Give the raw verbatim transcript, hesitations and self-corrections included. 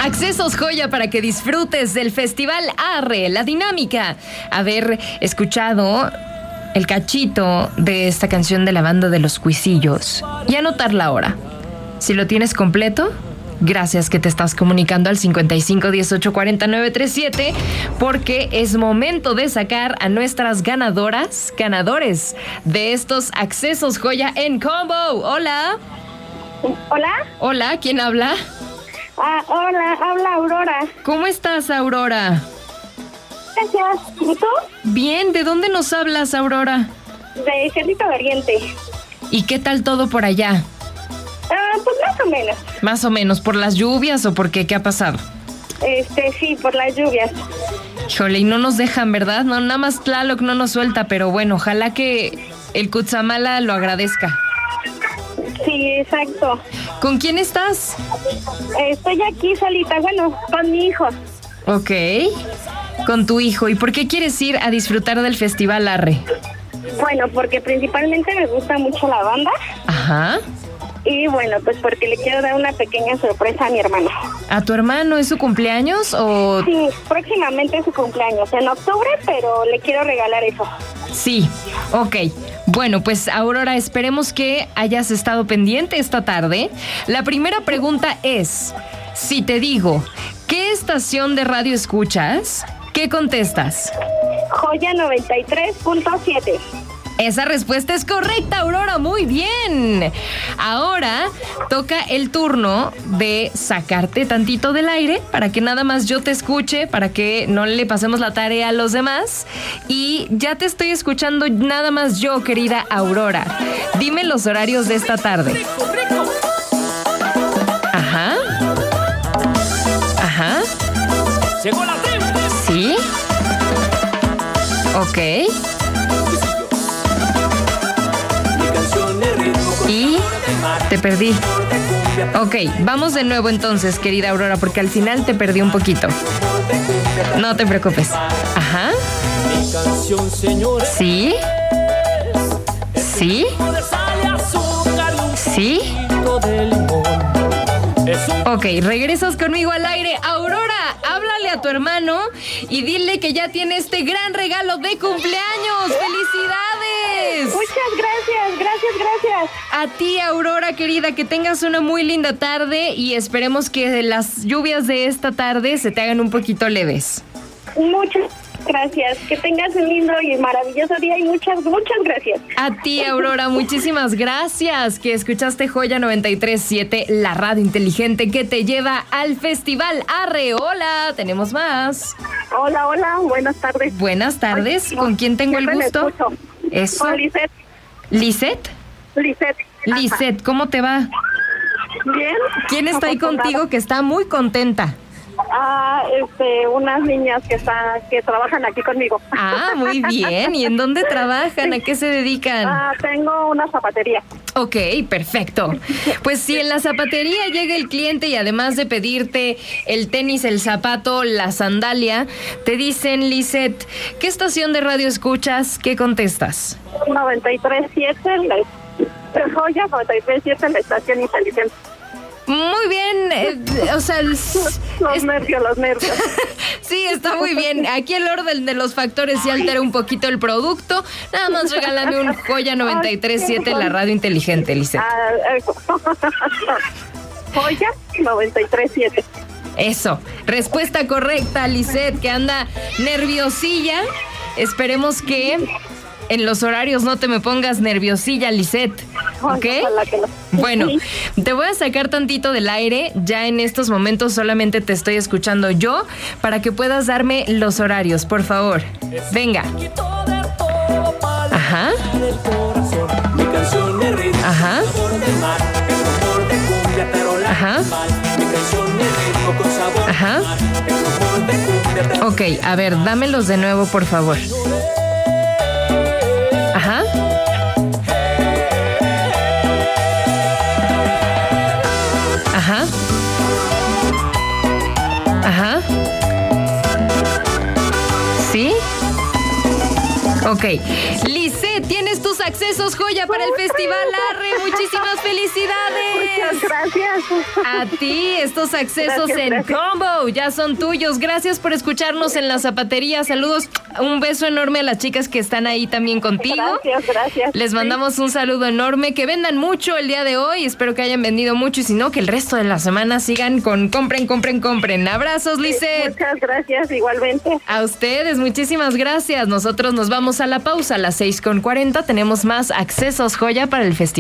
Accesos Joya para que disfrutes del Festival Arre, la dinámica. Haber escuchado el cachito de esta canción de la banda de Los Cuisillos y anotar la hora. Si lo tienes completo, gracias que te estás comunicando al cincuenta y cinco dieciocho cuarenta nueve treinta y siete, porque es momento de sacar a nuestras ganadoras, ganadores de estos Accesos Joya en combo. Hola. Hola. Hola, ¿quién habla? Ah, hola, habla Aurora. ¿Cómo estás, Aurora? Gracias. ¿Y tú? Bien, ¿de dónde nos hablas, Aurora? De Cerrito de Oriente. ¿Y qué tal todo por allá? Ah, pues más o menos. Más o menos, ¿por las lluvias o por qué? ¿Qué ha pasado? Este, sí, por las lluvias. Híjole, y no nos dejan, ¿verdad? No, nada más Tlaloc no nos suelta, pero bueno, ojalá que el Cutzamala lo agradezca. Sí, exacto. ¿Con quién estás? Estoy aquí solita, bueno, con mi hijo. Ok, con tu hijo. ¿Y por qué quieres ir a disfrutar del Festival Arre? Bueno, porque principalmente me gusta mucho la banda. Ajá. Y bueno, pues porque le quiero dar una pequeña sorpresa a mi hermano. ¿A tu hermano es su cumpleaños o...? Sí, próximamente es su cumpleaños, en octubre, pero le quiero regalar eso. Sí, ok. Bueno, pues Aurora, esperemos que hayas estado pendiente esta tarde. La primera pregunta es, si te digo, ¿qué estación de radio escuchas? ¿Qué contestas? Joya noventa y tres punto siete. Esa respuesta es correcta, Aurora, muy bien. Ahora toca el turno de sacarte tantito del aire para que nada más yo te escuche, para que no le pasemos la tarea a los demás. Y ya te estoy escuchando nada más yo, querida Aurora. Dime los horarios de esta tarde. Ajá. Ajá. Sí. Ok. Y te perdí. Ok, vamos de nuevo entonces, querida Aurora, porque al final te perdí un poquito. No te preocupes. Ajá. Sí. Sí. Sí. Ok, regresas conmigo al aire. Aurora, háblale a tu hermano y dile que ya tiene este gran regalo de cumpleaños. ¡Felicidades! Muchas gracias, gracias, gracias. A ti, Aurora, querida, que tengas una muy linda tarde y esperemos que las lluvias de esta tarde se te hagan un poquito leves. Muchas gracias. Que tengas un lindo y maravilloso día y muchas, muchas gracias. A ti, Aurora, muchísimas gracias. Que escuchaste Joya noventa y tres punto siete, la radio inteligente que te lleva al Festival Arre. Hola, tenemos más. Hola, hola, buenas tardes. Buenas tardes. ¿Con quién tengo el gusto? Eso. Con Lisette. ¿Lisette? Lisette. Lisette, ¿cómo te va? Bien. ¿Quién está ahí contigo que está muy contenta? Ah, este, unas niñas que están, que trabajan aquí conmigo. Ah, muy bien. ¿Y en dónde trabajan? ¿A qué se dedican? Ah, tengo una zapatería. Ok, perfecto. Pues si en la zapatería llega el cliente y además de pedirte el tenis, el zapato, la sandalia, te dicen, Lisette, ¿qué estación de radio escuchas? ¿Qué contestas? noventa y tres punto siete, la Joya noventa y tres punto siete, la estación inteligente. Muy bien, eh, o sea... Los es... nervios, los nervios. Sí, está muy bien. Aquí el orden de los factores sí altera un poquito el producto. Nada más regálame un Joya noventa y tres punto siete, la radio inteligente, Lisette. Ah, eh, Joya noventa y tres punto siete. Eso, respuesta correcta, Lisette, que anda nerviosilla. Esperemos que en los horarios no te me pongas nerviosilla, Lisette, ¿ok? Bueno, te voy a sacar tantito del aire. Ya en estos momentos solamente te estoy escuchando yo para que puedas darme los horarios, por favor. Venga. Ajá. Ajá. Ajá. Ajá. Ok, a ver, dámelos de nuevo, por favor. Ajá. Ajá. Ajá. ¿Sí? Ok. Lisette, tienes tus accesos joya para el Festival Arre. Muchísimas felicidades. Muchas gracias. A ti, estos accesos gracias, en gracias. Combo ya son tuyos. Gracias por escucharnos en la zapatería. Saludos, un beso enorme a las chicas que están ahí también contigo. Gracias, gracias. Les mandamos sí. un saludo enorme. Que vendan mucho el día de hoy. Espero que hayan vendido mucho y si no, que el resto de la semana sigan con compren, compren, compren. Abrazos, Lisette. Sí, muchas gracias, igualmente. A ustedes, muchísimas gracias. Nosotros nos vamos a la pausa a las seis con cuarenta. Tenemos más accesos joya para el festival.